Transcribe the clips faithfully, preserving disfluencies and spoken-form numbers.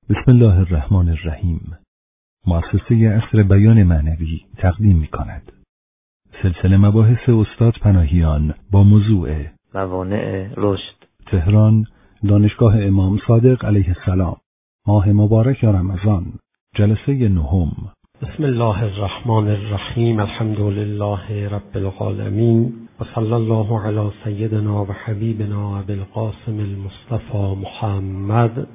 بسم الله الرحمن الرحیم. مؤسسه عصر بیان معنوی تقدیم می کند. سلسله مباحث استاد پناهیان با موضوع موانع رشد، تهران، دانشگاه امام صادق علیه السلام، ماه مبارک رمضان، جلسه نهم. بسم الله الرحمن الرحیم. الحمد لله رب العالمین و صلی الله علی سیدنا و حبیبنا ابی القاسم المصطفى محمد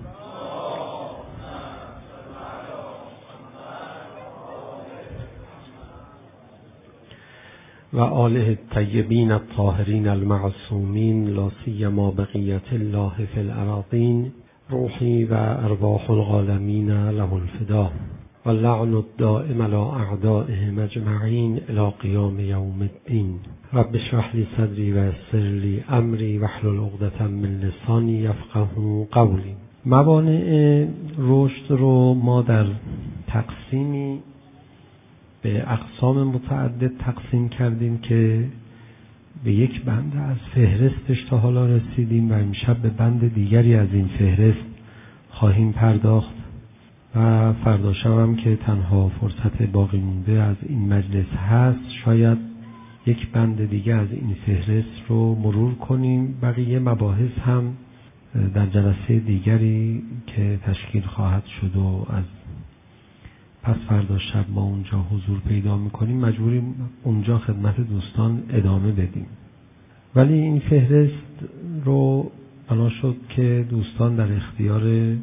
و آله الطیبین الطاهرین المعصومین، لا سیما بقیت الله فی الارضین، روحی و ارواح العالمین له الفدا و اللعن الدائم علی اعدائهم اجمعین الی قیام یوم الدین. رب اشرح لی صدری و یسر لی امری واحلل عقدة من لسانی یفقهوا قولی. موانع رشد رو ما در تقسیمی به اقسام متعدد تقسیم کردیم که به یک بند از فهرستش تا حالا رسیدیم و امشب به بند دیگری از این فهرست خواهیم پرداخت و فردا شب هم که تنها فرصت باقی مونده از این مجلس هست شاید یک بند دیگه از این فهرست رو مرور کنیم. بقیه مباحث هم در جلسه دیگری که تشکیل خواهد شد و از پس فردا شب ما اونجا حضور پیدا میکنیم مجبوریم اونجا خدمت دوستان ادامه بدیم. ولی این فهرست رو بنا شد که دوستان در اختیار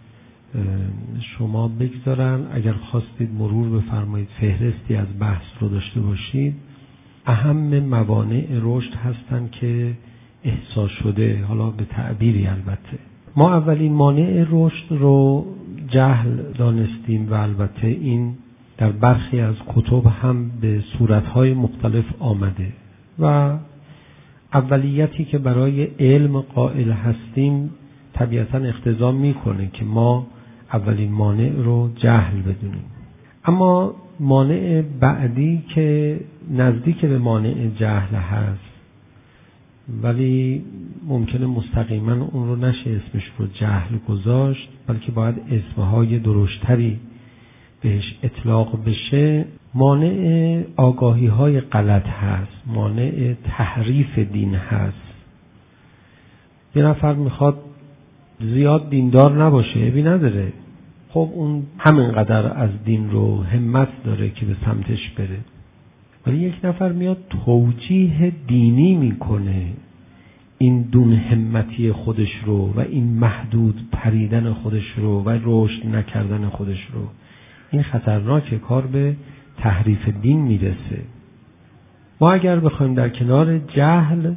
شما بگذارن. اگر خواستید مرور بفرمایید فهرستی از بحث رو داشته باشید. اهم موانع رشد هستن که احساس شده، حالا به تعبیری البته. ما اولین مانع رشد رو جهل دانستیم و البته این در برخی از کتب هم به صورتهای مختلف آمده و اولیتی که برای علم قائل هستیم طبیعتاً اقتضا میکنه که ما اولین مانع رو جهل بدونیم. اما مانع بعدی که نزدیک به مانع جهل هست ولی ممکنه مستقیما اون رو نشه اسمش رو جهل گذاشت، بلکه باید اسمهای درشتری بهش اطلاق بشه، مانع آگاهی های غلط هست، مانع تحریف دین هست. یه نفر میخواد زیاد دیندار نباشه، عیبی نداره، خب اون همینقدر از دین رو همت داره که به سمتش بره. ولی یک نفر میاد توجیه دینی میکنه این دون همتی خودش رو و این محدود پریدن خودش رو و رشد نکردن خودش رو، این خطرناکه، کار به تحریف دین میرسه. ما اگر بخوایم در کنار جهل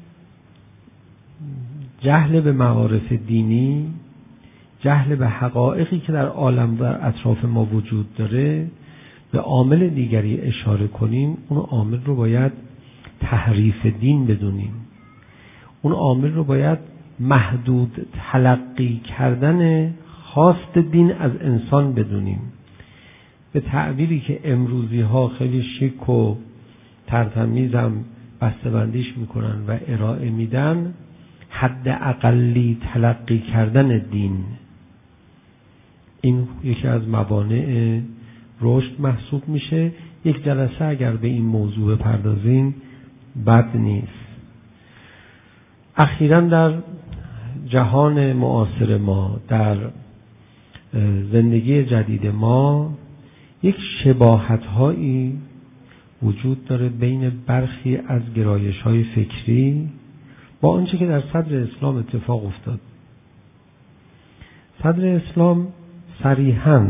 جهل به معارف دینی، جهل به حقایقی که در عالم و اطراف ما وجود داره به عامل دیگری اشاره کنیم، اون عامل رو باید تحریف دین بدونیم. اون عامل رو باید محدود تلقی کردن خواست دین از انسان بدونیم. به تعبیری که امروزی ها خیلی شیک و ترتمیزم بسته‌بندیش میکنن و ارائه میدن، حد اقلی تلقی کردن دین، این یکی از موانع رشد محسوب میشه. یک جلسه اگر به این موضوع بپردازیم بد نیست. اخیراً در جهان معاصر ما، در زندگی جدید ما، یک شباهت‌هایی وجود داره بین برخی از گرایش‌های فکری با آنچه که در صدر اسلام اتفاق افتاد. صدر اسلام صریحاً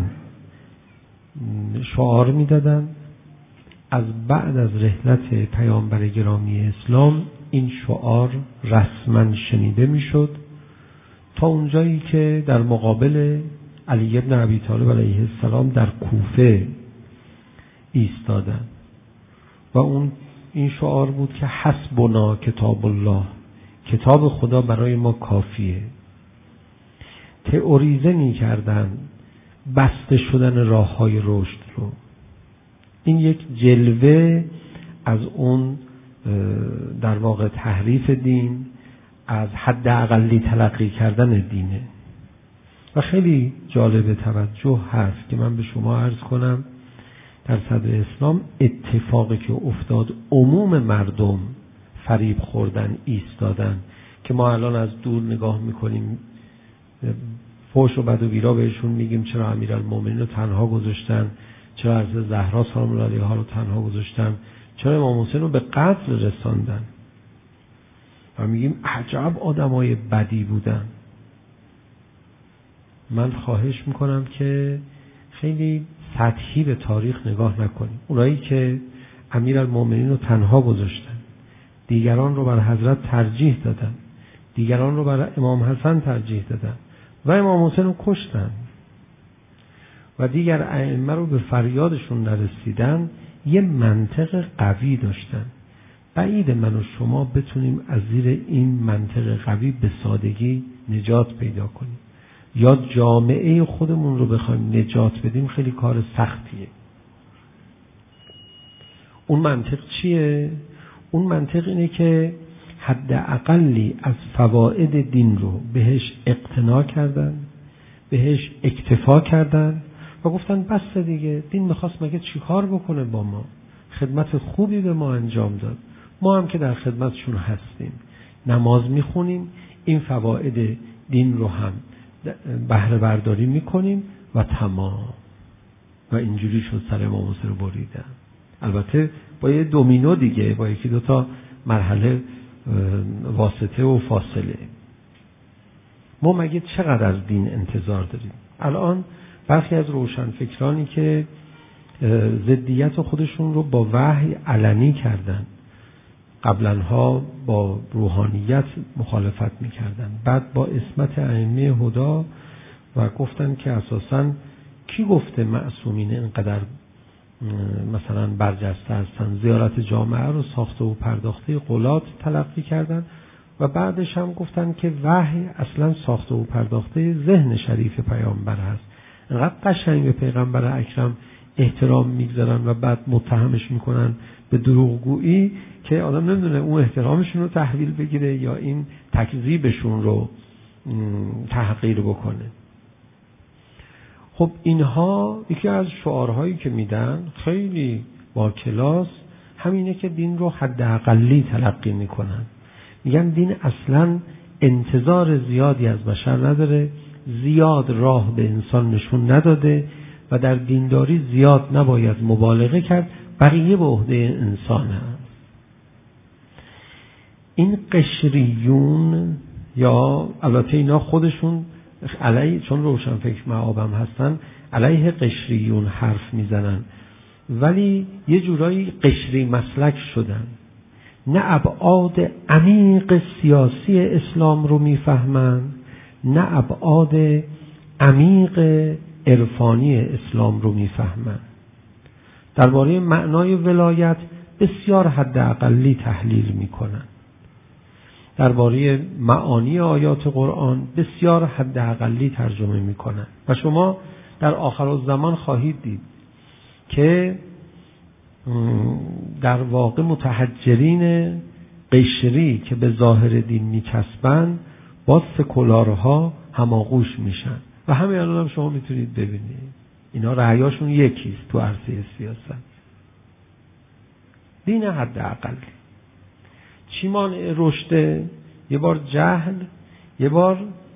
شعار میدادن، از بعد از رحلت پیامبر گرامی اسلام این شعار رسما شنیده میشد تا اونجایی که در مقابل علی ابن ابی طالب علیه السلام در کوفه ایستادن و اون این شعار بود که حسبنا کتاب الله، کتاب خدا برای ما کافیه. تئوریزه می کردن بسته شدن راه های رشد رو. این یک جلوه از اون در واقع تحریف دین، از حد اقلی تلقی کردن دینه. و خیلی جالب توجه هست که من به شما عرض کنم در صدر اسلام اتفاقی که افتاد عموم مردم فریب خوردن، ایستادن، که ما الان از دور نگاه میکنیم فحش و بد و بیرا بهشون میگیم چرا امیرالمومنین رو تنها گذاشتن، چرا حضرت زهرا سلام الله علیها رو تنها گذاشتن، چرا امام حسین رو به قتل رساندن و میگیم عجب آدمای بدی بودن. من خواهش میکنم که خیلی سطحی به تاریخ نگاه نکنیم. اونایی که امیرالمومنین رو تنها گذاشتن، دیگران رو بر حضرت ترجیح دادن، دیگران رو بر امام حسن ترجیح دادن و امام حسین رو کشتن و دیگر ائمه رو به فریادشون نرسیدن، یه منطق قوی داشتن. بعید من و شما بتونیم از زیر این منطق قوی به سادگی نجات پیدا کنیم یا جامعه خودمون رو بخوایم نجات بدیم، خیلی کار سختیه. اون منطق چیه؟ اون منطق اینه که حداقلی از فواید دین رو بهش اقتنا کردن، بهش اکتفا کردن و گفتن بس دیگه، دین میخواست مگه چی کار بکنه با ما؟ خدمت خوبی به ما انجام داد، ما هم که در خدمتشون هستیم، نماز میخونیم، این فواید دین رو هم بهره برداری میکنیم و تمام. و اینجوری شد سر امام حسین رو بریدن. البته با یه دومینو دیگه، با یکی دوتا مرحله واسطه و فاصله. ما مگه چقدر از دین انتظار داریم؟ الان برخی از روشنفکرانی که ضدیت خودشون رو با وحی علنی کردن، قبلنها با روحانیت مخالفت میکردن، بعد با عصمت ائمه هدا و گفتن که اساساً کی گفته معصومین اینقدر مثلا برجسته هستن، زیارت جامعه رو ساخته و پرداخته غلات تلقی کردن و بعدش هم گفتن که وحی اصلا ساخته و پرداخته ذهن شریف پیامبر هست. اینقدر قشنگ به پیغمبر اکرم احترام میگذارن و بعد متهمش میکنن به دروغگویی که آدم نمیدونه اون احترامشون رو تحویل بگیره یا این تکذیبشون رو تحقیر بکنه. خب اینها یکی از شعارهایی که میدن خیلی با کلاس همینه که دین رو حداقلی تلقی میکنن. میگن دین اصلا انتظار زیادی از بشر نداره، زیاد راه به انسان نشون نداده و در دینداری زیاد نباید مبالغه کرد، بقیه به عهده انسان هست. این قشریون یا البته اینا خودشون علیه، چون روشنفکر معابم هستن، علیه قشریون حرف میزنن، ولی یه جورایی قشری مسلک شدن، نه ابعاد عمیق سیاسی اسلام رو میفهمن، نه ابعاد عمیق عرفانی اسلام رو میفهمن. درباره معنای ولایت بسیار حداقلی تحلیل میکنن، درباره معانی آیات قرآن بسیار حداقلی ترجمه میکنن و شما در آخرالزمان خواهید دید که در واقع متحجرین قشری که به ظاهر دین میچسبن با سکولارها هماغوش میشن و همین الان هم شما میتونید ببینید اینا رأیاشون یکیست تو عرصه سیاست. دین حداقلی چی مانع رشد؟ یه بار جهل، یه بار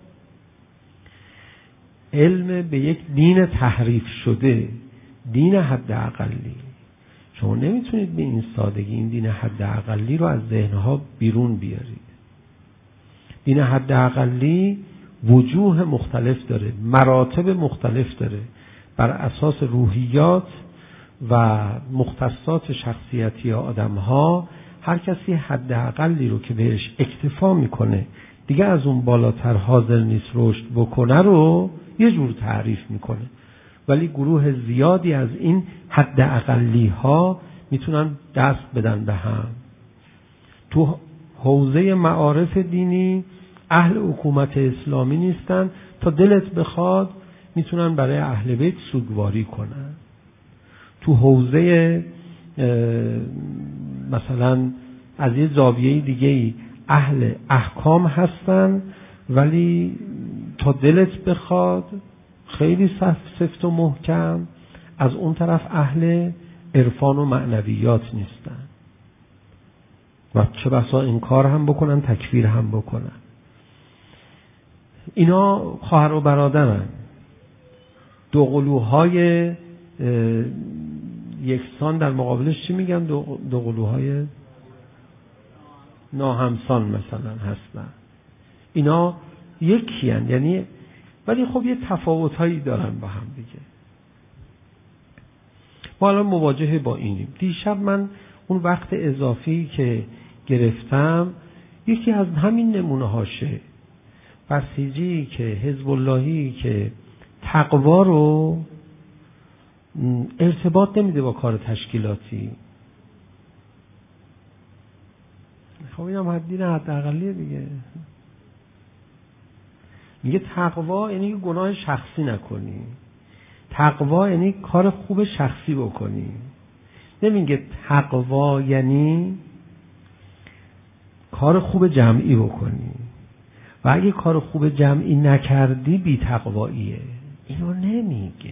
علم به یک دین تحریف شده، دین حداقلی. شما نمیتونید به این سادگی این دین حداقلی رو از ذهنها بیرون بیارید. دین حداقلی وجوه مختلف داره، مراتب مختلف داره، بر اساس روحیات و مختصات شخصیتی آدم‌ها هر کسی حداقلی رو که بهش اکتفا میکنه دیگه از اون بالاتر حاضر نیست رشد بکنه رو یه جور تعریف میکنه، ولی گروه زیادی از این حداقلی ها میتونن دست بدن به هم. تو حوزه معارف دینی اهل حکومت اسلامی نیستن، تا دلت بخواد میتونن برای اهل بیت سوگواری کنن. تو حوزه مثلا از یه زاویه دیگه اهل احکام هستن، ولی تا دلت بخواد خیلی سفت و محکم، از اون طرف اهل عرفان و معنویات نیستن و چه بسا انکار هم بکنن، تکفیر هم بکنن. اینا خواهر و برادرن، دو قلوهای یکسان در مقابلش چی میگن؟ دو, دو قلوهای ناهمسان مثلا هستن. اینا یکی هن، یعنی ولی خب یه تفاوت‌هایی دارن با هم دیگه. ما الان مواجهه با اینیم. دیشب من اون وقت اضافی که گرفتم یکی از همین نمونه هاشه. بسیجی که حزب اللهی که تقوا رو ارتباط نمیده با کار تشکیلاتی. خب اینم حدی نه، حداقلیه دیگه. میگه تقوا یعنی گناه شخصی نکنی، تقوا یعنی کار خوب شخصی بکنی. نمیگه تقوا یعنی کار خوب جمعی بکنی و اگه کار خوب جمعی نکردی بی تقواییه. اینو نمیگه.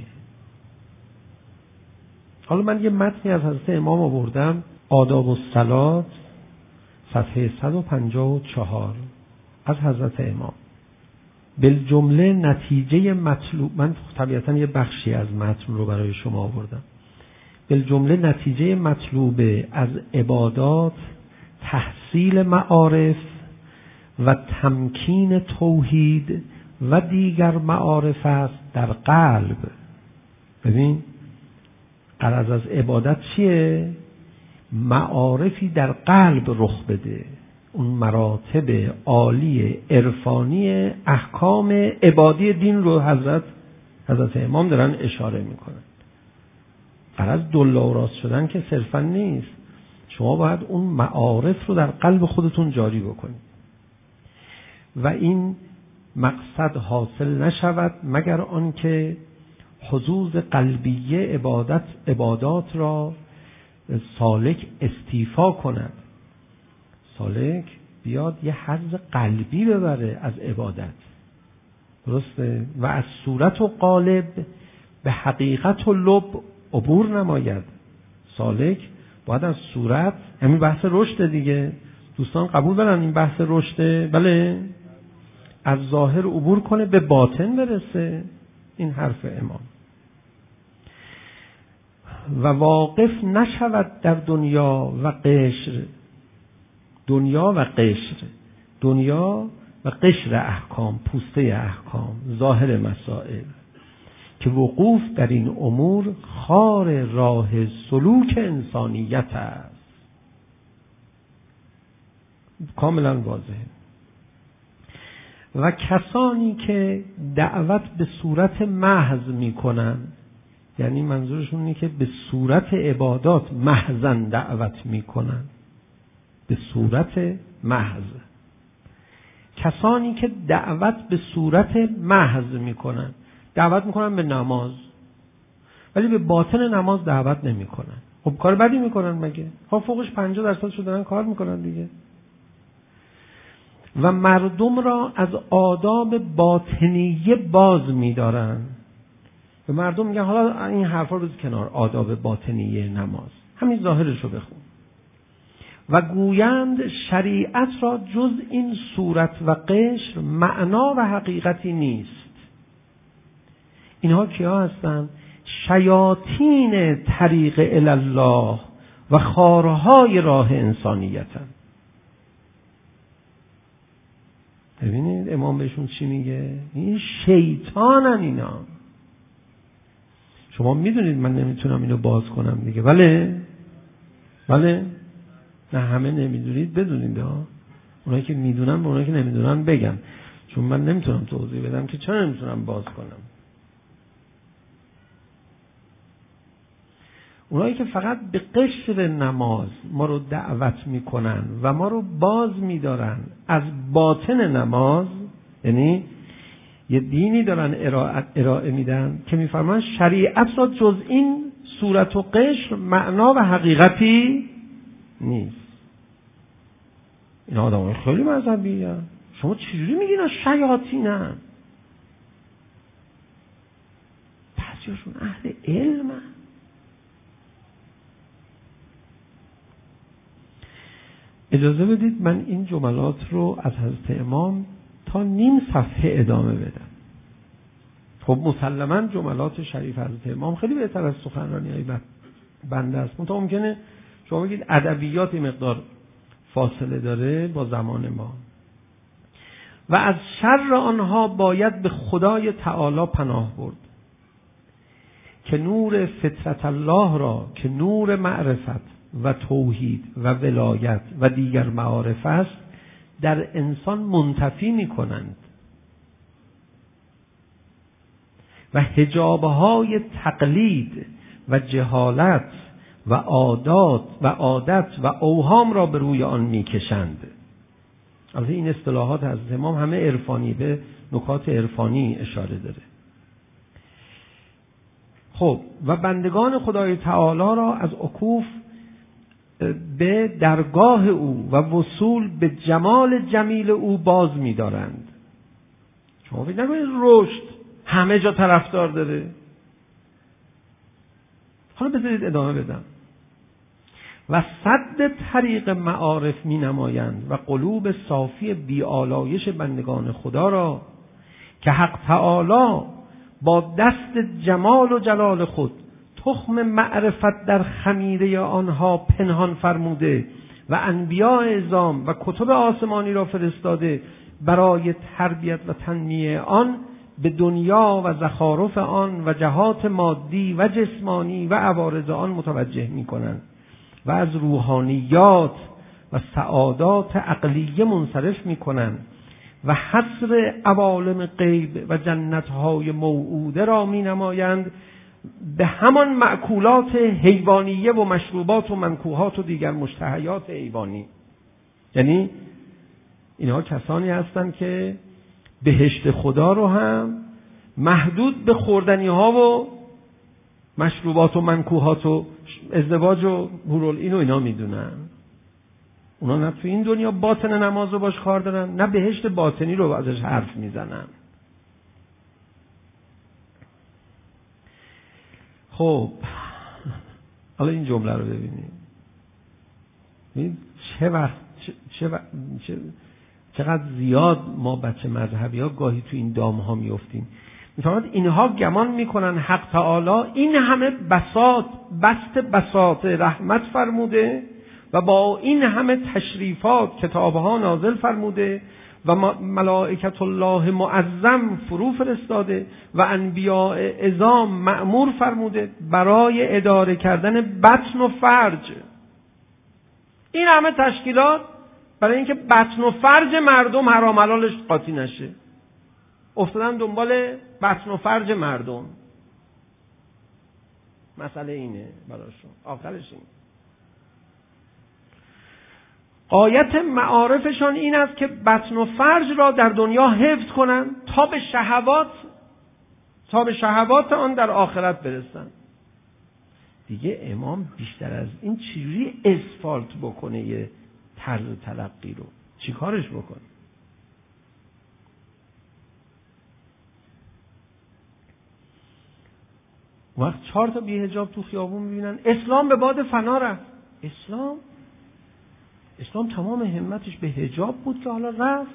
حالا من یه متنی از حضرت امام آوردم، آداب الصلات، صفحه صد و پنجاه و چهار از حضرت امام. بالجمله نتیجه مطلوب، من طبیعتا یه بخشی از متن رو برای شما آوردم. بالجمله نتیجه مطلوبه از عبادات تحصیل معارف و تمکین توحید و دیگر معارف است در قلب. ببین غرض از عبادت چیه؟ معارفی در قلب رخ بده، اون مراتب عالی عرفانی احکام عبادی دین رو حضرت حضرت امام دارن اشاره میکنن. غرض دل و راست شدن که صرفا نیست، شما باید اون معارف رو در قلب خودتون جاری بکنید و این مقصد حاصل نشود مگر آنکه حظوظ قلبیه عبادت عبادات را سالک استیفا کند. سالک بیاد یه حظ قلبی ببره از عبادت، درسته؟ و از صورت و قالب به حقیقت و لب عبور نماید. سالک باید از صورت، همین بحث رشد دیگه، دوستان قبول دارن این بحث رشده؟ بله، از ظاهر عبور کنه به باطن برسه. این حرف امام. و واقف نشود در دنیا و قشر، دنیا و قشر، دنیا و قشر احکام، پوسته احکام، ظاهر مسائل، که وقوف در این امور خار راه سلوک انسانیت است. کاملا واضحه. و کسانی که دعوت به صورت محض میکنن، یعنی منظورشون اینه که به صورت عبادات محضاً دعوت میکنن، به صورت محض. کسانی که دعوت به صورت محض میکنن، دعوت میکنن به نماز ولی به باطن نماز دعوت نمیکنن. خب کار بدی میکنن مگه؟ خب فوقش پنجاه درصد شدن کار میکنن دیگه. و مردم را از آداب باطنیه باز میدارن. به مردم میگن حالا این حرفا رو کنار، آداب باطنیه نماز همین ظاهرش رو بخون. و گویند شریعت را جز این صورت و قشر معنا و حقیقتی نیست. اینها کیا هستن؟ شیاطین طریق الله و خارهای راه انسانیتن. ببینید امام بهشون چی میگه؟ این شیطانن اینا. شما میدونید من نمیتونم اینو باز کنم دیگه، بله؟ بله؟ نه همه نمیدونید بدونید ها. اونایی که میدونن به اونایی که نمیدونن بگن، چون من نمیتونم توضیح بدم که چرا نمیتونم باز کنم. اونایی که فقط به قشر نماز ما رو دعوت میکنن و ما رو باز میدارن از باطن نماز، یعنی یه دینی دارن ارائه, ارائه میدن که میفرمان شریعت را جز این صورت و قشر معنا و حقیقتی نیست. این آدمای خیلی مذهبی هستن. شما چجوری میگین شیاطینن؟ بعضیاشون اهل علم هست. اجازه بدید من این جملات رو از حضرت امام تا نیم صفحه ادامه بدم. خب مسلماً جملات شریف حضرت امام خیلی بهتر از سخنرانی‌های بنده است. منتها ممکنه شما بگید ادبیات مقدار فاصله داره با زمان ما. و از شر آنها باید به خدای تعالی پناه برد که نور فطرت الله را که نور معرفت و توحید و ولایت و دیگر معارف است در انسان منتفی می کنند و حجابهای تقلید و جهالت و عادات و عادت و اوهام را به روی آن می کشند. البته این اصطلاحات از امام همه عرفانی، به نکات عرفانی اشاره داره. خب و بندگان خدای تعالی را از عکوف به درگاه او و وصول به جمال جمیل او باز می دارند. شما فکر نکنید رشد همه جا طرفدار داره. حالا بذارید ادامه بدم. و صد طریق معارف می نمایند و قلوب صافی بیالایش بندگان خدا را که حق تعالی با دست جمال و جلال خود تخم معرفت در خمیره آنها پنهان فرموده و انبیاء اعظام و کتب آسمانی را فرستاده برای تربیت و تنمیه آن به دنیا و زخارف آن و جهات مادی و جسمانی و عوارض آن متوجه می کنند و از روحانیات و سعادات عقلیه منصرف می کنند و حصر عوالم غیب و جنتهای موعوده را می نمایند به همان مأکولات حیوانیه و مشروبات و منکوحات و دیگر مشتهیات حیوانی. یعنی اینها کسانی هستند که بهشت خدا رو هم محدود به خوردنی ها و مشروبات و منکوحات و ازدواج و هورالعین و اینا میدونن. اونا نه تو این دنیا باطن نماز رو باش کار دارن، نه بهشت باطنی رو ازش حرف میزنن. خب حالا این جمله رو ببینید. ببینید چه وقت چه, چه, وقت چه چقدر زیاد ما بچه مذهبی ها گاهی تو این دام ها میفتیم. میفهمید اینها گمان میکنن حق تعالی این همه بساط بسط بساط رحمت فرموده و با این همه تشریفات کتاب ها نازل فرموده و ملائکت الله معظم فرو فرستاده و انبیاء اعظام مأمور فرموده برای اداره کردن بطن و فرج. این همه تشکیلات برای اینکه بطن و فرج مردم حرام حلالش قاطی نشه، افتادن دنبال بطن و فرج مردم. مسئله اینه براشون، آخرش این. غایت معارفشان این است که بطن و فرج را در دنیا حفظ کنند تا به شهوات تا به شهوات آن در آخرت برسند. دیگه امام بیشتر از این چجوری اسفالت بکنه یه طرز تلقی رو؟ چی کارش بکنه؟ وقت چهار تا بی حجاب تو خیابون میبینن اسلام به باد فنا رفت. اسلام اسلام تمام همتش به حجاب بود که حالا رفت.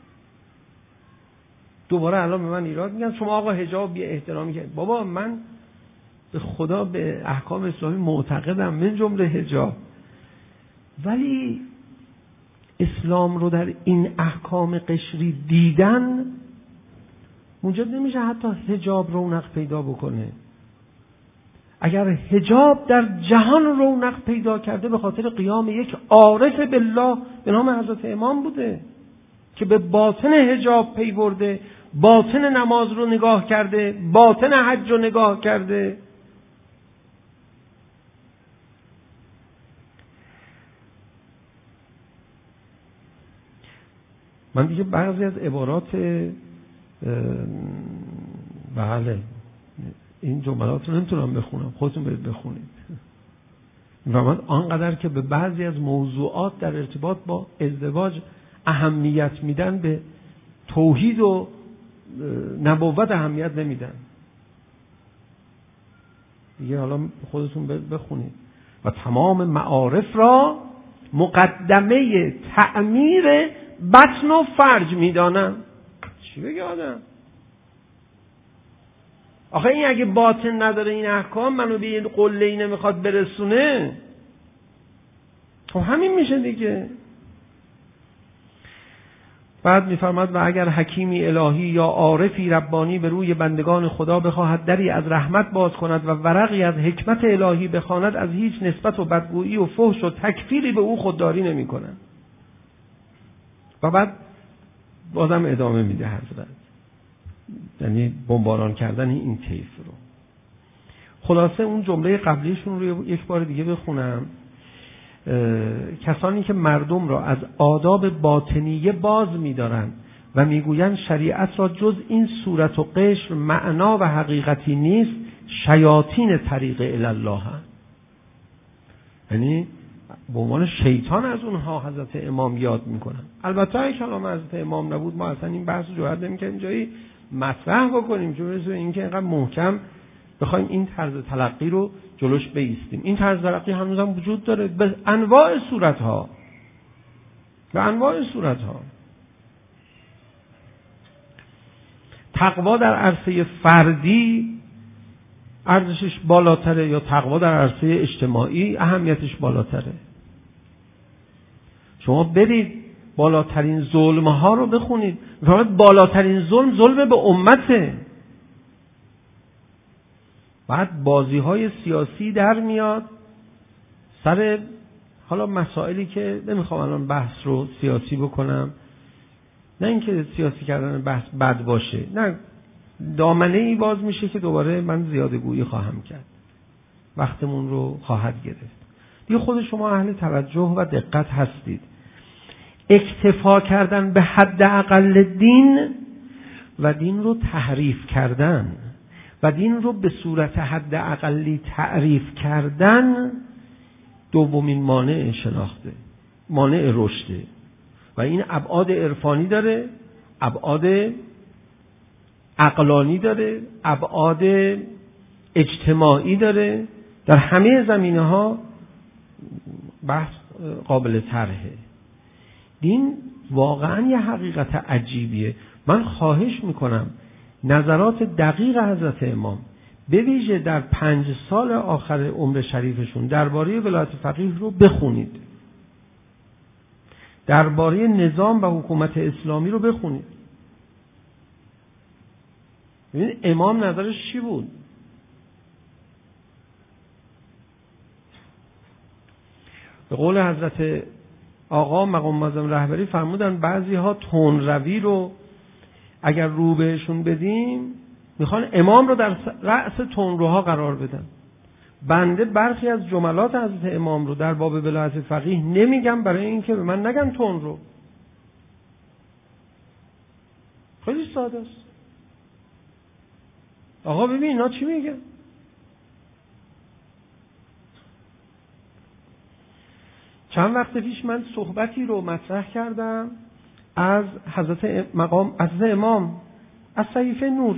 دوباره الان به من ایراد میگن شما آقا حجاب بی احترامی کرد. بابا من به خدا به احکام اسلامی معتقدم، من جمله حجاب، ولی اسلام رو در این احکام قشری دیدن موجب نمیشه حتی حجاب رونق پیدا بکنه. اگر حجاب در جهان رونق پیدا کرده به خاطر قیام یک عارف بالله به نام حضرت امام بوده که به باطن حجاب پی برده، باطن نماز رو نگاه کرده، باطن حج رو نگاه کرده. من دیگه بعضی از عبارات بله این جملات رو نمیتونم بخونم، خودتون برید بخونید. و من آنقدر که به بعضی از موضوعات در ارتباط با ازدواج اهمیت میدن، به توحید و نبوت اهمیت نمیدن. دیگه حالا خودتون بخونید. و تمام معارف را مقدمه تعمیر بطن و فرج میدانم. چی بگه آدم؟ آخه این اگه باطن نداره این احکام منو به این قله ای نمیخواد برسونه، خب همین میشه دیگه. بعد میفرماد و اگر حکیمی الهی یا عارفی ربانی به روی بندگان خدا بخواهد دری از رحمت باز کند و ورقی از حکمت الهی بخواند، از هیچ نسبت و بدگویی و فحش و تکفیری به او خودداری نمی کنند. و بعد بازم ادامه میده حضرت، یعنی بمباران کردن این طیف رو. خلاصه اون جمله قبلیشون رو یک بار دیگه بخونم. کسانی که مردم را از آداب باطنیه باز می‌دارند و میگویند شریعت را جز این صورت و قشر معنا و حقیقتی نیست، شیاطین طریق الی الله هستند. یعنی به عنوان شیطان از اونها حضرت امام یاد میکنن. البته اگه کلام حضرت امام نبود ما اصلا این بحث رو جرئت نمی‌کنیم جایی مطرح بکنیم، چون مثل اینکه اینقدر محکم بخوایم این طرز تلقی رو جلوش بایستیم. این طرز تلقی هنوز هم وجود داره به انواع صورت‌ها، به انواع صورت‌ها. تقوا در عرصه فردی ارزشش بالاتره یا تقوا در عرصه اجتماعی اهمیتش بالاتره؟ شما برید بالاترین ظلم‌ها رو بخونید، فقط بالاترین ظلم ظلم به امته. بعد بازی‌های سیاسی در میاد سر حالا مسائلی که نمیخوام الان بحث رو سیاسی بکنم، نه اینکه سیاسی کردن بحث بد باشه، نه، دامنه ای باز میشه که دوباره من زیاده گویی خواهم کرد، وقتمون رو خواهد گرفت. دیگه خود شما اهل توجه و دقت هستید. اکتفا کردن به حد اقل دین و دین رو تحریف کردن و دین رو به صورت حد اقلی تعریف کردن دومین مانع شناخته، مانع رشده. و این ابعاد عرفانی داره، ابعاد عقلانی داره، ابعاد اجتماعی داره. در همه زمینه‌ها بحث قابل طرحه. دین واقعا یه حقیقت عجیبیه. من خواهش میکنم نظرات دقیق حضرت امام به ویژه در پنج سال آخر عمر شریفشون درباره ولایت فقیه رو بخونید، درباره نظام و حکومت اسلامی رو بخونید. ببینید امام نظرش چی بود. به قول حضرت آقا مقام معظم رهبری فرمودن بعضی ها تندروی رو اگر رو بهشون بدیم میخوان امام رو در رأس تندروها قرار بدن. بنده برخی از جملات حضرت امام رو در باب ولایت فقیه نمیگم برای اینکه به من نگن تندرو. خیلی ساده است. آقا ببین اینا چی میگن. چند وقت پیش من صحبتی رو مطرح کردم از حضرت مقام حضرت امام از صحیفه نور.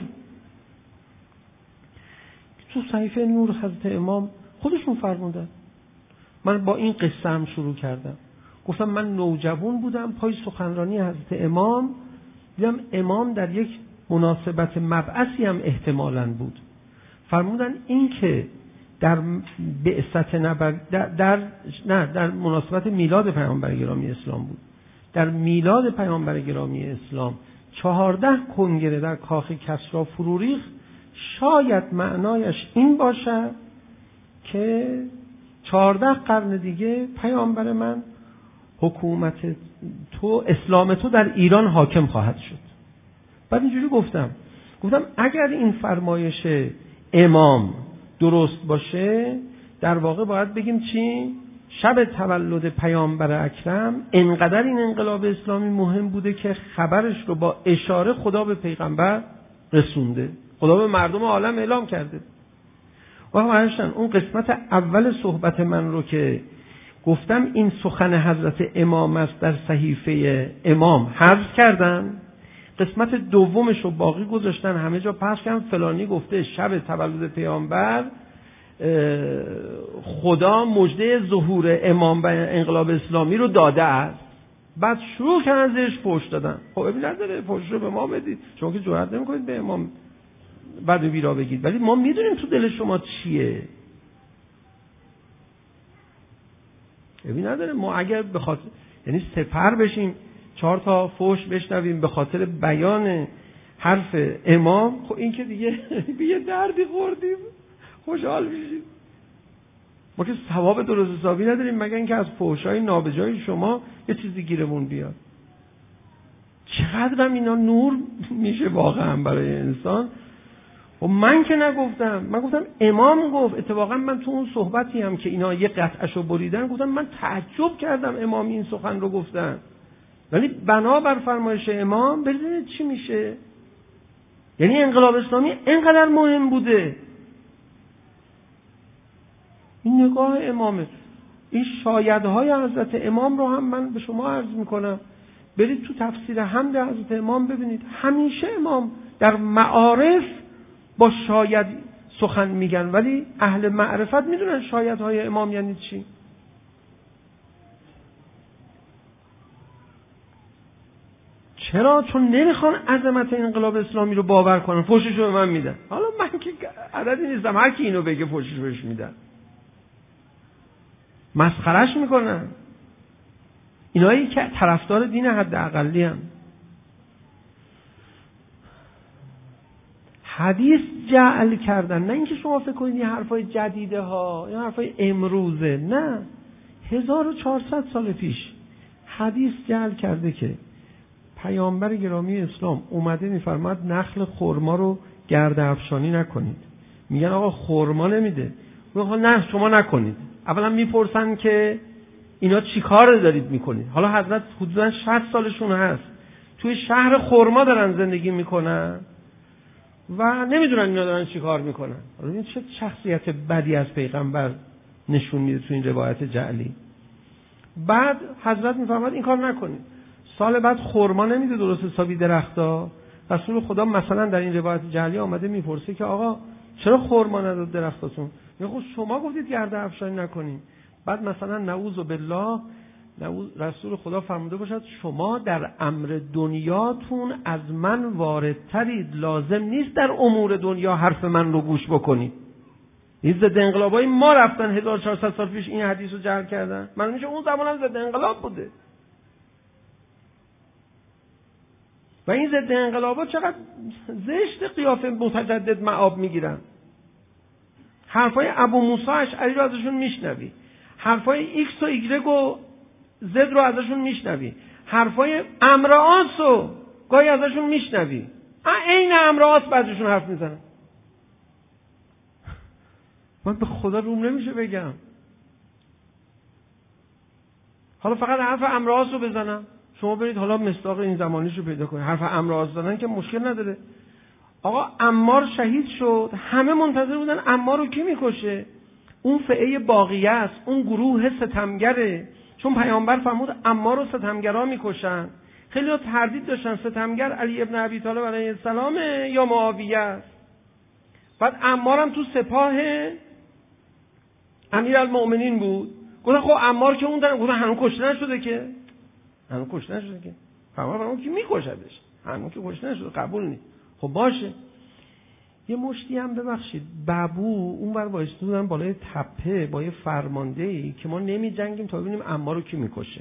تو صحیفه نور حضرت امام خودشون فرمودن. من با این قصه هم شروع کردم. گفتم من نوجوان بودم پای سخنرانی حضرت امام، دیدم امام در یک مناسبت مبعثی هم احتمالاً بود. فرمودن این که در بعثت نبر در, در نه در مناسبت میلاد پیامبر گرامی اسلام بود. در میلاد پیامبر گرامی اسلام چهارده کنگره در کاخ کسری فرو ریخت. شاید معنایش این باشه که چهارده قرن دیگه پیامبر من حکومت تو اسلام تو در ایران حاکم خواهد شد. بعد اینجوری گفتم گفتم اگر این فرمایش امام درست باشه در واقع باید بگیم چی؟ شب تولد پیامبر اکرم انقدر این انقلاب اسلامی مهم بوده که خبرش رو با اشاره خدا به پیغمبر رسونده، خدا به مردم عالم اعلام کرده. و همچنین اون قسمت اول صحبت من رو که گفتم این سخن حضرت امام است در صحیفه امام حذف کردن، قسمت دومش رو باقی گذاشتن، همه جا پخش کردن. فلانی گفته شب تولد پیامبر خدا مژده ظهور امام و انقلاب اسلامی رو داده است، بعد شروع کردن زیرش فحش دادن. خب ابی نداره فحش رو به ما بدید، شما که جرئت نمی‌کنید به امام بعد بیرا بگید، ولی ما میدونیم تو دل شما چیه. ابی نداره ما اگر به خاطر یعنی سپر بشیم چهار تا فحش بشنویم به خاطر بیان حرف امام، خب این که دیگه یه دردی خوردیم خوشحال میشیم. ما که ثواب درست حسابی نداریم مگر اینکه از فحشای نابجای شما یه چیزی گیرمون بیاد. چقدرم اینا نور میشه واقعا برای انسان. و من که نگفتم، من گفتم امام گفت. اتفاقا من تو اون صحبتی هم که اینا یه قطعشو بریدن گفتم من تعجب کردم امام این سخن رو گفتن، ولی بنا بر فرمایش امام ببینید چی میشه. یعنی انقلاب اسلامی اینقدر مهم بوده. این نگاه امامه. این شایدهای حضرت امام رو هم من به شما عرض میکنم. برید تو تفسیر حمد حضرت امام ببینید، همیشه امام در معارف با شاید سخن میگن، ولی اهل معرفت میدونن شایدهای امام یعنی چی. چرا؟ چون نمیخوان عظمت انقلاب اسلامی رو باور کنن، فحشش رو به من میدن. حالا من که عددی نیستم، هر کی اینو بگه فحشش بهش میدن، مسخرهش میکنن. اینایی که طرفدار دین حداقلی هم حدیث جعل کردن، نه اینکه شما فکر کنید این حرفای جدیده ها، این حرفای امروزه، نه. هزار و چهارصد سال پیش حدیث جعل کرده که پیامبر گرامی اسلام اومده میفرماد نخل خرما رو گرده افشانی نکنید. میگن آقا خرما نمیده، میگن نه شما نکنید. اولا میپرسن که اینا چی کار دارید میکنید. حالا حضرت حدودا شصت سالشون هست، توی شهر خرما دارن زندگی میکنن و نمیدونن اینا دارن چی کار میکنن. حالا این چه شخصیت بدی از پیغمبر نشون میده تو این روایت جعلی. بعد حضرت میفرماد این کار نکنید. سال بعد خرما نمیده درست حسابی درختا. رسول خدا مثلا در این روایت جعلی آمده میپرسه که آقا چرا خرما نداد درختاتون؟ میگه خب شما گفتید گرده افشانی نکنید. بعد مثلا نعوذ بالله رسول خدا فرموده باشد شما در امر دنیاتون از من واردترید، لازم نیست در امور دنیا حرف من رو گوش بکنید. این ضد انقلابای ما رفتن هزار و چهارصد سال پیش این حدیث رو جعل کردن. من میشه اون زمان هم ضد انقلاب بوده. و این ضد انقلابا چقدر زشت قیافه متجدد معاب میگیرن. حرفای ابو موسی اشعری رو ازشون میشنوی، حرفای ایکس و ایگرگ و زد رو ازشون میشنوی، حرفای امرآس رو گاهی ازشون میشنوی، عین امرآس بعضیشون حرف میزنن. من به خدا روم نمیشه بگم. حالا فقط حرف امرآس رو بزنم، شما برید حالا مصداق این زمانیش رو پیدا کنید. حرف امرآس زدن که مشکل نداره. آقا عمار شهید شد، همه منتظر بودن عمار رو کی میکشه؟ اون فئه باقیه است، اون گروه ستمگره. چون پیامبر فرمود عمار رو ستمگرها میکشن. خیلی ها تردید داشتن ستمگر علی ابن ابی طالب علیه السلام یا معاویه است. بعد عمار هم تو سپاه امیرالمؤمنین بود. گفتن خب عمار که اون در گفتن هنوز کشته نشده که هنوز کشته نشده که پیامبر فرمود کی میکشدش؟ هنوز که کشته نشده، قبول نیست. خب باشه. یه مشتی هم ببخشید بابو اون بر وایسته بودن بالای تپه با یه فرماندهی که ما نمی جنگیم تا ببینیم عمار رو کی میکشه.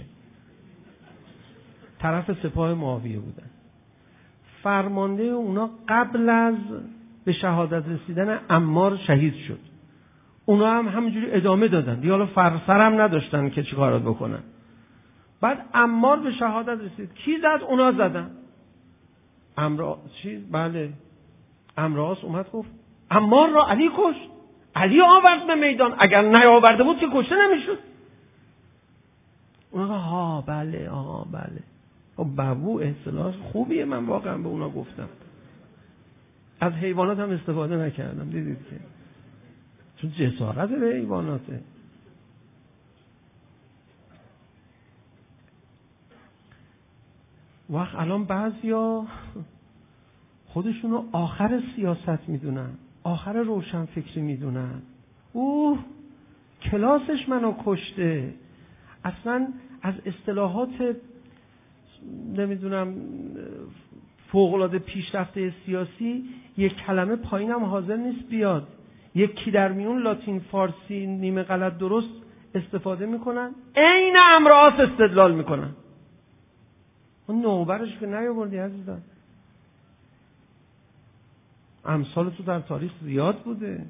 طرف سپاه معاویه بودن. فرمانده اونا قبل از به شهادت رسیدن عمار شهید شد. اونا هم همینجوری ادامه دادن. دیگه حالا فرسر هم نداشتن که چی کارات بکنن. بعد عمار به شهادت رسید. کی زد؟ اونا زدن. امر چی؟ بله. امراض اومد گفت عمار را علی کشت. علی آورد به میدان، اگر نیاورده بود که کشته نمیشد. اونا گفت ها بله آها بله. خب بابو اصطلاح خوبیه، من واقعا به اونا گفتم. از حیوانات هم استفاده نکردم، دیدید که چون جسارت به حیواناته. وقت الان بعضیا خودشونو آخر سیاست میدونن، آخر روشن فکری میدونن. اوه کلاسش منو کشته. اصلا از اصطلاحات نمیدونم فوق‌العاده پیشرفته سیاسی یک کلمه پایینم حاضر نیست بیاد. یکی در میون لاتین فارسی نیمه غلط درست استفاده میکنن، عین امراض استدلال میکنن. اون نوبرش که نیاوردی عزیزم. امثال تو در تاریخ زیاد بوده.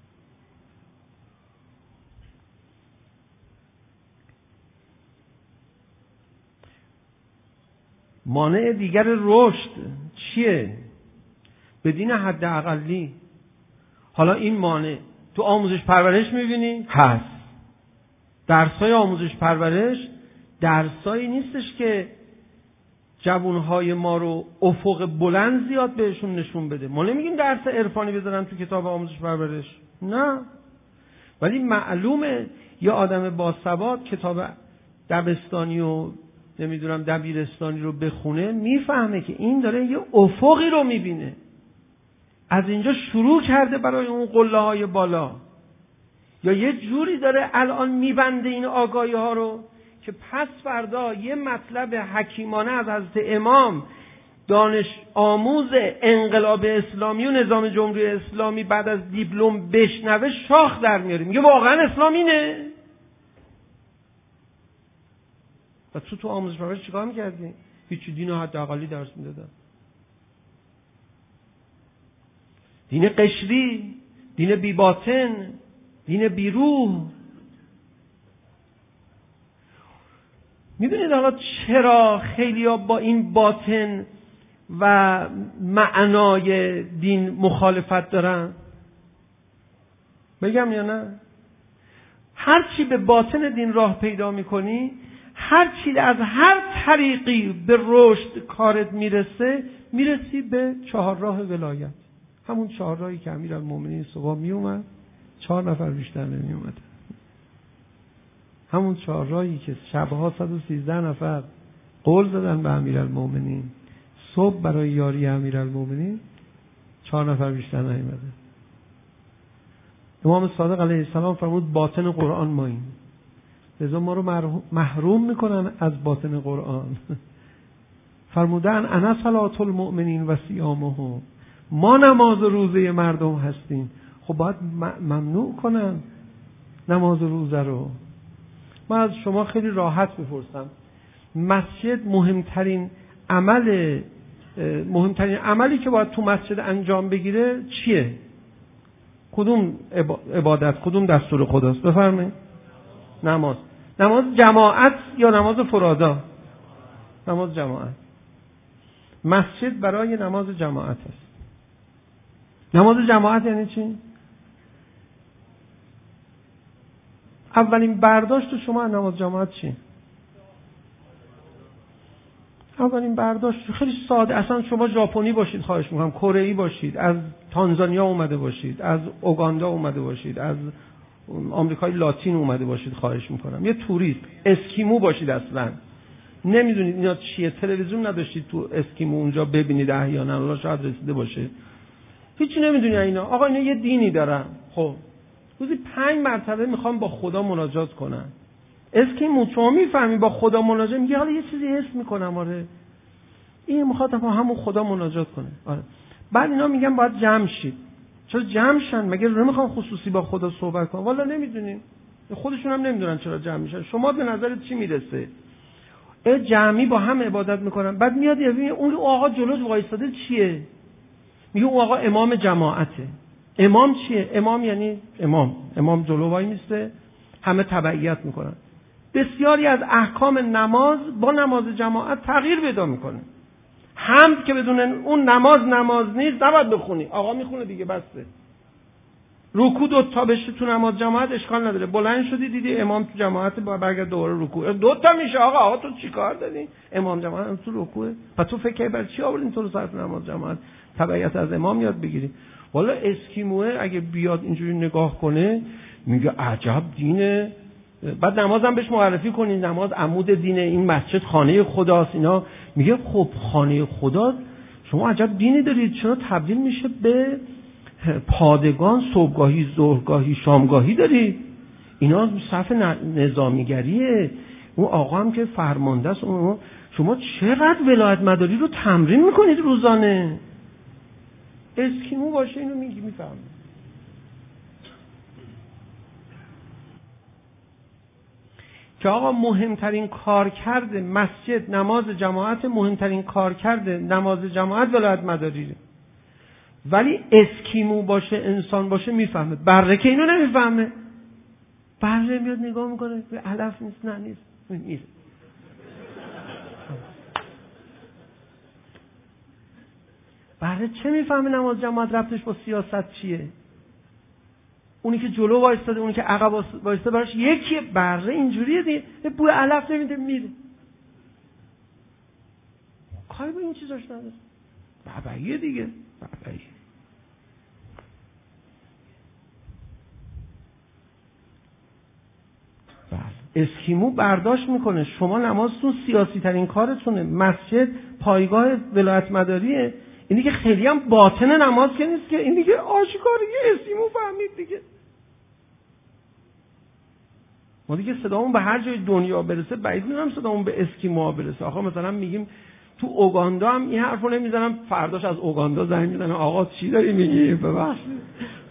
مانع دیگر رشد چیه؟ بدین حد اقلی. حالا این مانع تو آموزش پرورش میبینی؟ هست. درسای آموزش پرورش درسایی نیستش که جوانهای ما رو افق بلند زیاد بهشون نشون بده. ما نمیگیم درس عرفانی بذارن تو کتاب آموزش پرورش، نه. ولی معلومه یه آدم باسواد کتاب دبستانی و نمیدونم دبیرستانی رو بخونه میفهمه که این داره یه افقی رو میبینه. از اینجا شروع کرده برای اون قله های بالا، یا یه جوری داره الان میبنده این آگاهی ها رو که پس فردا یه مطلب حکیمانه از حضرت امام دانش آموز انقلاب اسلامی و نظام جمهوری اسلامی بعد از دیپلم بشنوه شاخ در میاره، میگه واقعا اسلام اینه. و تو تو آموزش پرورش چیکار می‌کردی؟ هیچ دین حداقلی درس میدادن. دین قشری، دین بی باطن، دین بی روح. میدونید حالا چرا خیلی‌ها با این باطن و معنای دین مخالفت دارن؟ بگم یا نه؟ هر چی به باطن دین راه پیدا میکنی، هر چی از هر طریقی به رشد کارت میرسه، میرسی به چهار راه ولایت. همون چهار راهی که امیرالمومنین صبح میومد، چهار نفر بیشتر نمیومد. همون چهار راهی که شبها صد و سیزده نفر قول دادن به امیرالمومنین صبح برای یاری امیرالمومنین، چهار نفر بیشتر نیومده. امام صادق علیه السلام فرمود باطن قرآن ماییم، لذا ما رو محروم میکنن از باطن قرآن. فرمودن انا صلاة المؤمنین و صیامهم، ما نماز و روزه مردم هستیم. خب باید ممنوع کنن نماز و روزه رو. من از شما خیلی راحت بپرسم، مسجد مهمترین عمل مهمترین عملی که باید تو مسجد انجام بگیره چیه؟ کدوم عبادت، کدوم دستور خداست؟ بفرمایید. نماز. نماز جماعت یا نماز فرادا؟ نماز جماعت. مسجد برای نماز جماعت است. نماز جماعت یعنی چی؟ اولین برداشت شما از نماز جماعت چی؟ اولین برداشت خیلی ساده. اصلا شما ژاپنی باشید خواهش میکنم، کره‌ای باشید، از تانزانیا اومده باشید، از اوگاندا اومده باشید، از آمریکای لاتین اومده باشید، خواهش میکنم یه توریست اسکیمو باشید، اصلا نمیدونید اینا چیه، تلویزیون نداشتید تو اسکیمو اونجا ببینید احیانا، الله شاید رسیده باشه، هیچی نمیدونی اینا. آقا اینا یه دینی دارن، خب روزی پنج مرتبه میخوام با خدا مناجات کنن. اسکیمو شما میفهمی با خدا مناجات، میگه حالا یه چیزی حس میکنم، آره این میخواد با همون خدا مناجات کنه، آره. بعد اینا میگن باید جمع شید. چرا جمع شن؟ مگه نمیخوان خصوصی با خدا صحبت کنن؟ والا نمیدونیم، خودشون هم نمیدونن چرا جمع میشن. شما به نظرت چی میرسه؟ ای جمعی با هم عبادت میکنن، بعد میاد یه اون آقا جلوش وایساده چیه؟ میگه اون آقا امام جماعته. امام چیه؟ امام یعنی امام امام جلو وای میسته، همه تبعیت میکنن. بسیاری از احکام نماز با نماز جماعت تغییر پیدا میکنه. حمد که بدون اون نماز نماز نیست، نباید بخونی، آقا میخونه دیگه بسته. رکوع دو تا بشه تو نماز جماعت اشکال نداره، بلند شدی دیدی امام تو جماعت با برگرد دوباره رکوع، دو تا میشه. آقا آقا تو چیکار دادی؟ امام جماعت تو رکوعه، پس تو فکر برای چی آوردین تو رو صرف نماز جماعت؟ تبعیت از امام یاد بگیری. والا اسکیموه اگه بیاد اینجوری نگاه کنه میگه عجب دینه. بعد نمازم بهش معرفی کنین، نماز عمود دینه، این مسجد خانه خداست. اینا میگه خب خانه خدا، شما عجب دینی دارید، چرا تبدیل میشه به پادگان صبحگاهی، ظهرگاهی، شامگاهی داری. اینا صف نظامیگریه. اون آقا هم که فرمانده است، اون شما چقدر ولایت مداری رو تمرین میکنید روزانه؟ اسکیمو باشه اینو میگی میفهم. که آقا مهمترین کار کرده مسجد نماز جماعت، مهمترین کار کرده نماز جماعت ولایت مداری. ولی اسکیمو باشه انسان باشه میفهمه. بره که اینو نمیفهمه. بره میاد نگاه میکنه به علف نیست، نه نیست نیست. بره چه میفهمه نماز جماعت ربطش با سیاست چیه؟ اونی که جلو وایستاده، اونی که عقب وایسته براش یکیه. بره اینجوریه دیگه، بوی علف نمیده میره. کاری با این چیزاش نداره. باباییه دیگه، بابایی. اسکیمو برداشت میکنه شما نمازتون سیاسی ترین کارتونه، مسجد پایگاه ولایت مداریه. این دیگه خیلی هم باطن نماز که نیست که، این دیگه آشکاره. یه اسکیمو فهمید دیگه. ما دیگه صدامون به هر جای دنیا برسه بعید میدونم صدامون به اسکیموها برسه. آخه مثلا میگیم تو اوگاندا هم این حرفو نمیزنم، فرداش از اوگاندا زنگ میزنه آقا چی داری میگی؟ ببخشید.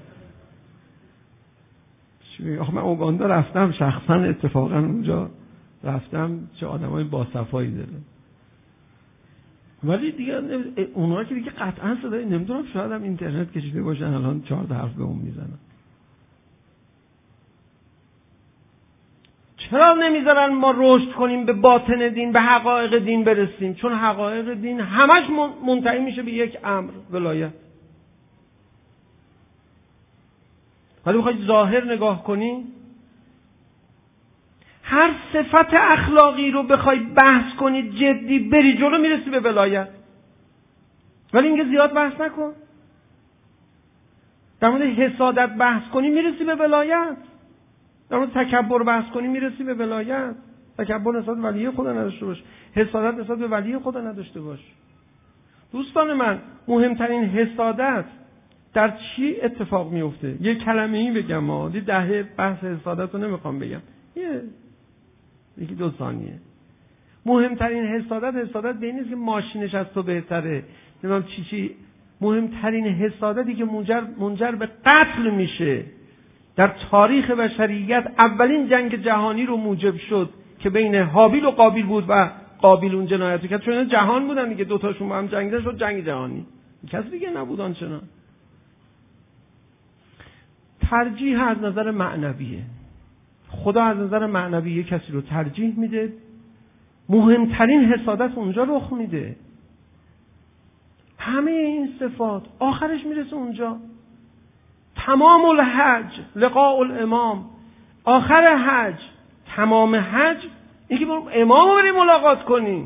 آخه من اوگاندا رفتم شخصا، اتفاقا اونجا رفتم، چه آدمای باصفایی داره. ولی دیگه اونها که دیگه قطعا صدای نمیدونم، شاید هم اینترنت کشیده باشن الان چهار تا حرف به اون میزنن. چرا نمیذارن ما رشد کنیم به باطن دین، به حقایق دین برسیم؟ چون حقایق دین همش منتهی میشه به یک امر، ولایت. ولی بخواید ظاهر نگاه کنی، هر صفت اخلاقی رو بخوای بحث کنی جدی بری جلو میرسی به ولایت. ولی اینکه زیاد بحث نکن. در مورد حسادت بحث کنی میرسی به ولایت. در مورد تکبر بحث کنی میرسی به ولایت. تکبر نسبت به ولی خدا نداشته باش، حسادت نسبت به ولی خدا نداشته باش. دوستان من، مهمترین حسادت در چی اتفاق میفته؟ یه کلمه ای بگم، ما دی ده بحث حسادت رو نمیخوام بگم، یه یکی دو ثانیه. مهمترین حسادت حسادت به این نیست که ماشینش از تو بهتره، نمیدونم چی چی. مهمترین حسادتی که منجر منجر به قتل میشه در تاریخ بشریت، اولین جنگ جهانی رو موجب شد که بین هابیل و قابیل بود و قابیل اون جنایت کرد. چون جهان بودن دیگه، دو تاشون با هم جنگیدن، شد جنگ جهانی. کسی دیگه نبودن. چنان ترجیح از نظر معنویه. خدا از نظر معنوی کسی رو ترجیح میده، مهمترین حسادت اونجا رخ میده. همه این صفات آخرش میرسه اونجا. تمام الحج لقاء الامام، آخر حج، تمام حج اینکه برو امام رو بریم ملاقات کنیم.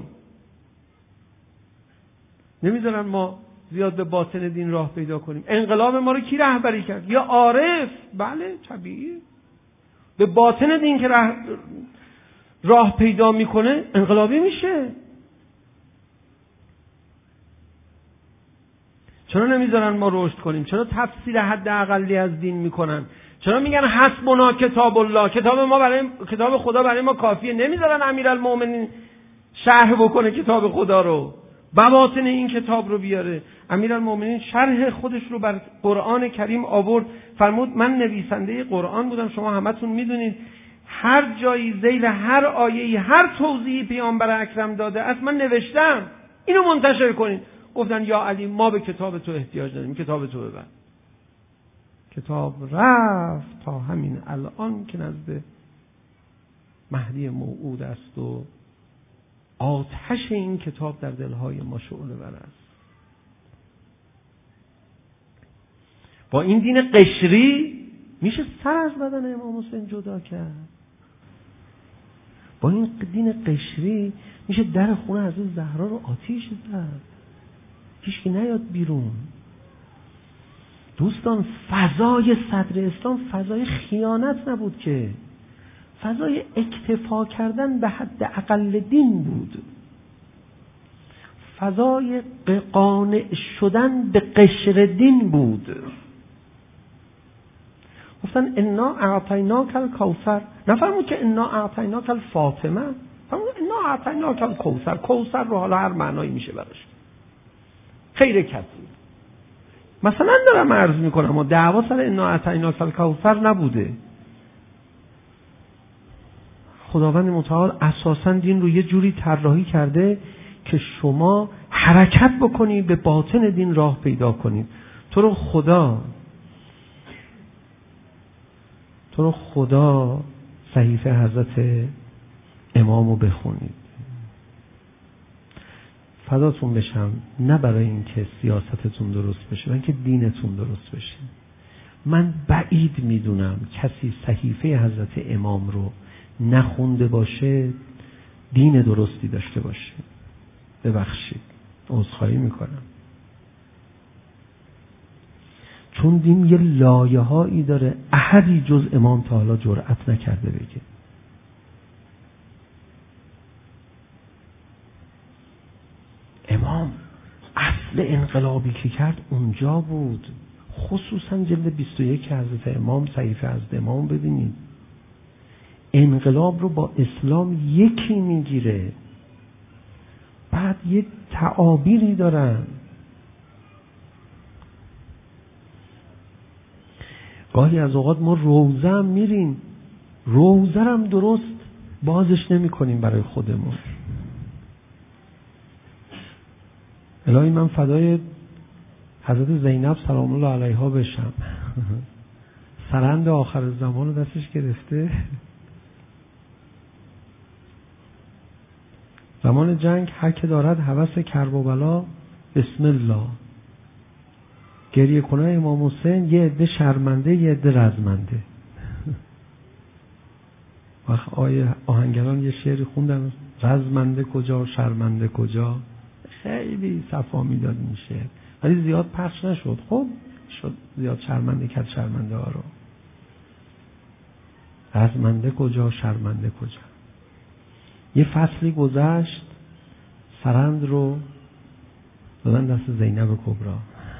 نمیذارن ما زیاد به باطن دین راه پیدا کنیم. انقلاب ما رو کی رهبری کرد؟ یا عارف؟ بله طبیعیه. به باطن دین که راه, راه پیدا میکنه انقلابی میشه. چرا نمیذارن ما رشد کنیم؟ چرا تفسیر حد اقلی از دین میکنن؟ چرا میگن حسبنا کتاب الله، کتاب ما برای کتاب خدا برای ما کافیه؟ نمیذارن امیرالمومنین شرح بکنه کتاب خدا رو، بواطن این کتاب رو بیاره. امیرالمومنین شرح خودش رو بر قرآن کریم آورد، فرمود من نویسنده قرآن بودم، شما همتون میدونید هر جایی ذیل هر آیه‌ای هر توضیحی پیامبر اکرم داده است من نوشتم، اینو منتشر کنین. گفتن یا علی ما به کتاب تو احتیاج داریم، کتاب تو ببر. کتاب رفت تا همین الان که نزد مهدی موعود است و آتش این کتاب در دلهای ما شعله ور است. با این دین قشری میشه سر از بدن امام حسین جدا کرد. با این دین قشری میشه در خونه حضرت زهرا رو آتیش زد، هیچ کی نیاد بیرون. دوستان فضای صدر اسلام فضای خیانت نبود که، فضای اکتفا کردن به حد اقل دین بود، فضای قانع شدن به قشر دین بود. گفتن انا اعطیناک الکوثر، نفرمود که انا اعطیناک الفاطمه، فرمود انا اعطیناک الکوثر. کوثر رو حالا هر معنایی میشه براش، خیر کسی. مثلا دارم عرض میکنم و دعوا سر انا اعطیناک الکوثر نبوده. خداوند متعال اساساً دین رو یه جوری طراحی کرده که شما حرکت بکنید، به باطن دین راه پیدا کنید. تو رو خدا تو رو خدا صحیفه حضرت امامو بخونید، فداتون بشم، نه برای اینکه سیاستتون درست بشه، برای اینکه دینتون درست بشه. من بعید میدونم کسی صحیفه حضرت امام رو نخونده باشه دین درستی داشته باشه. ببخشید، عذرخواهی میکنم، چون دین یه لایه هایی داره احدی جز امام تا حالا جرأت نکرده بگه. امام اصل انقلابی که کرد اونجا بود، خصوصا جلد بیست و یک حضرت امام، صحیفه حضرت امام ببینید، انقلاب رو با اسلام یکی میگیره. بعد یه تعابیری دارن، گاهی از اوقات ما روزه هم میریم، روزه هم درست بازش نمی کنیم برای خودمون. الهی من فدای حضرت زینب سلام الله علیها بشم، سرند آخر زمان رو دستش گرفته، زمان جنگ هر که دارد هوس کرب و بلا بسم الله، گریه کنه امام حسین، یه عده شرمنده یه عده رزمنده. وقت آیه آهنگران یه شعری خوندن، رزمنده کجا شرمنده کجا، خیلی صفا میداد میشه ولی زیاد پخش نشد. خب شد زیاد شرمنده کرد شرمنده ها رو، رزمنده کجا شرمنده کجا. یه فصلی گذشت، سرند رو دادن دست زینب کبرا.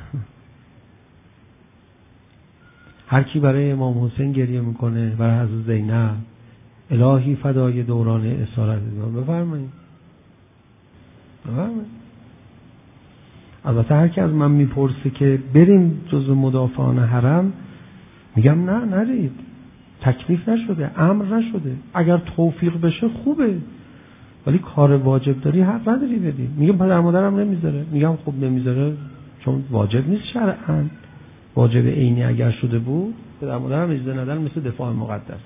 هر کی برای امام حسین گریه میکنه، برای حضرت زینب، الهی فدای دوران اسارت ایمان. بفرمایید بفرمایید. البته هر کی از من میپرسه که بریم جزو مدافعان حرم، میگم نه نرید، تکلیف نشده، امر نشده، اگر توفیق بشه خوبه، ولی کار واجب داری حق نداری بدی. میگم پدر مادرم نمیذاره، میگم خب نمیذاره چون واجب نیست شرعاً، واجب عینی اگر شده بود پدر مادرم اجازه ندن، مثل دفاع مقدس.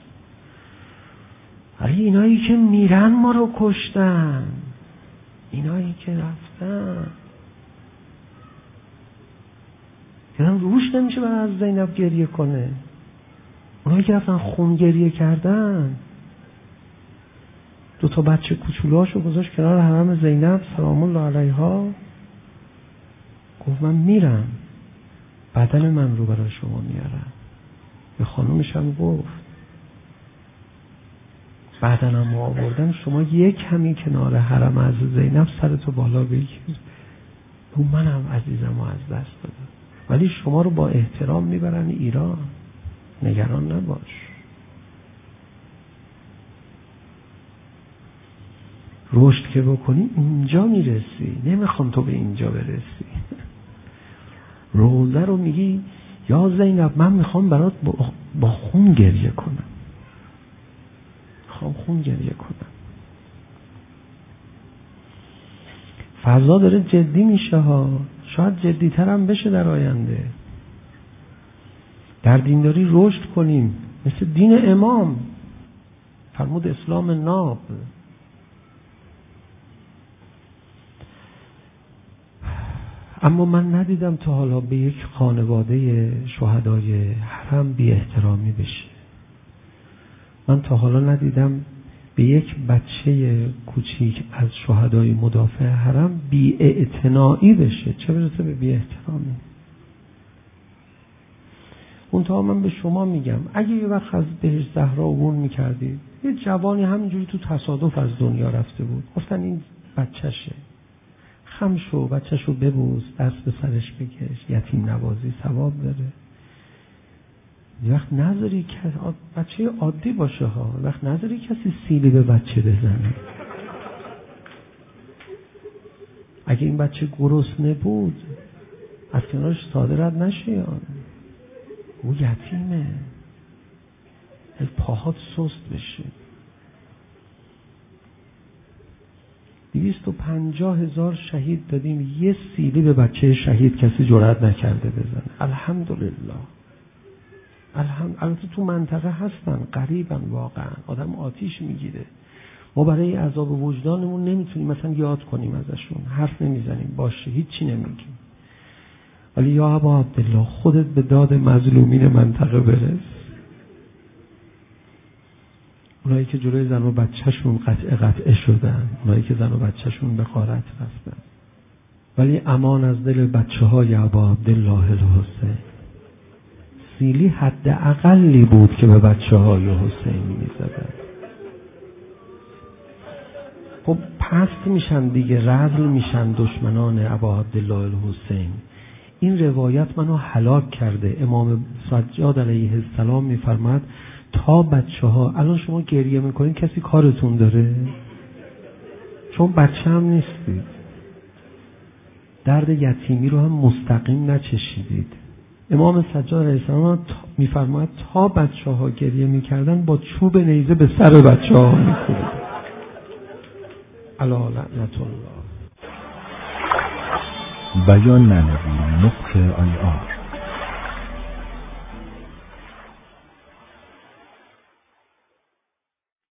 ولی اینایی که میرن ما رو کشتن، اینایی که رفتن، یعنی روش نمیشه برای از زینب گریه کنه. اونایی که رفتن خون گریه کردن، دو تا بچه کوچولاشو گذاشت کنار حرم زینب سلام الله علیها، گفت من میرم، بدن من رو برای شما میارم. به خانومش هم گفت بدنم رو آوردم، شما یک کمی کنار حرم از زینب سرتو بالا بگیر، اون منم عزیزم رو از دست دادم، ولی شما رو با احترام میبرن ایران، نگران نباش. رشد که بکنی اینجا میرسی، نمیخوام تو به اینجا برسی. روزه رو میگی یا زینب من میخوام برات با خون گریه کنم، میخوام خون گریه کنم. فضا داره جدی میشه ها، شاید جدی‌تر هم بشه در آینده. در دینداری رشد کنیم مثل دین امام، فرمود اسلام ناب. اما من ندیدم تا حالا به یک خانواده شهدای حرم بی احترامی بشه. من تا حالا ندیدم به یک بچه کوچیک از شهدای مدافع حرم بی اعتنایی بشه، چه برسه به بی احترامی. اونتا من به شما میگم اگه یه وقت از بهشت زهرا عبور میکردید، یه جوانی همینجوری تو تصادف از دنیا رفته بود، گفتن این بچهشه، خم شو بچهشو ببوس، دست به سرش بکش، یتیم نوازی ثواب داره. یه وقت نذاری که بچه عادی باشه ها، یه وقت نذاری کسی سیلی به بچه بزنه. اگه این بچه گرسنه بود از کنارش ساده رد نشه، یا او یتیمه، پاهات سست بشه. دویست و پنجاه هزار شهید دادیم، یه سیلی به بچه شهید کسی جرئت نکرده بزنه. الحمدلله. الحمد البته تو منطقه هستن، قریبن، واقعا آدم آتیش میگیره. ما برای عذاب وجدانمون نمیتونیم مثلا یاد کنیم ازشون، حرف نمیزنیم، باشه هیچی نمیگیم. ولی یا ابا عبدالله خودت به داد مظلومین منطقه برس. اونایی که جلوی زن و بچهشون قطع قطعه شدن، اونایی که زن و بچهشون به غارت رفتن. ولی امان از دل بچه های ابا عبدالله الحسین. سیلی حد اقلی بود که به بچه های حسین می زدن. خب پست میشن دیگه، رذل میشن دشمنان ابا عبدالله الحسین. این روایت منو هلاک کرده. امام سجاد علیه السلام میفرماد تا بچه ها، الان شما گریه میکنین کسی کارتون داره؟ چون بچه هم نیستید، درد یتیمی رو هم مستقیم نچشیدید. امام سجاد علیه السلام میفرماد تا بچه ها گریه میکردن با چوب نیزه به سر بچه ها میکردن. علی لعنت الله. بیان معنوی نقطه آی آر